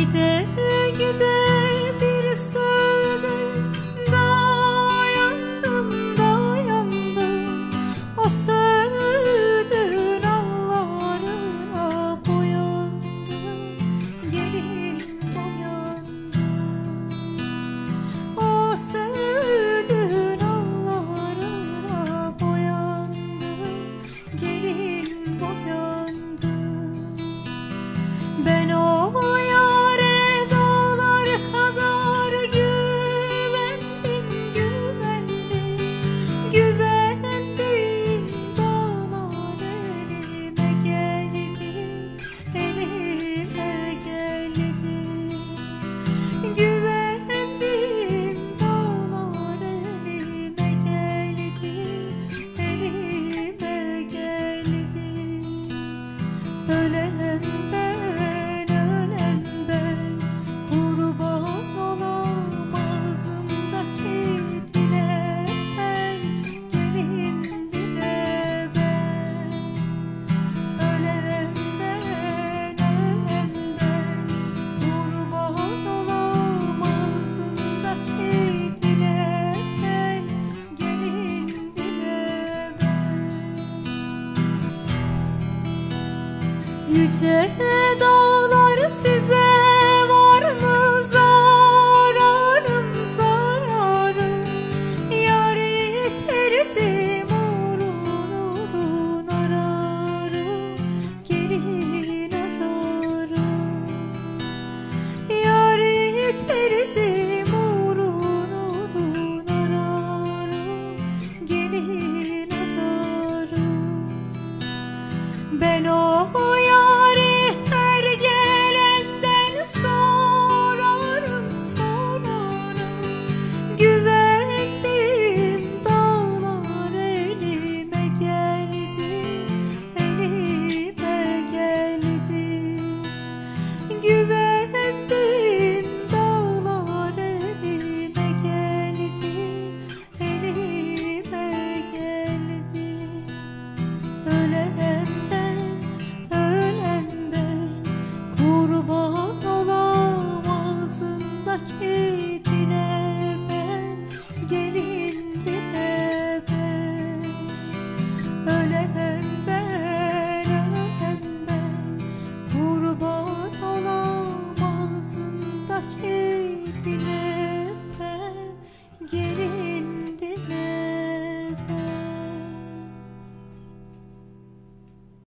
Gide gide bir sözde dayandım dayandım, o sözün ağlarına boyandım, gelin boyandım. O sözün ağlarına boyandım, gelin boyandım. Ben o yâre dağlar kadar güvendim, güvendim, güvendim. Dağlar elime geldi, elime geldi. Güvendim, dağlar elime geldi, elime geldi. Ölen ben, ölen ben, kurban olam ağzımdaki dile ben, gelin dile ben. Ölen ben, ölen ben, kurban olam ağzımdaki dile ben, gelin dile ben. Yüce dağlar, size var mı zararım, zararım? Yar yitirdim, uğrun uğrun ararım, gelin ararım. Yar yitirdim, uğrun uğrun ararım, gelin ararım. Ben o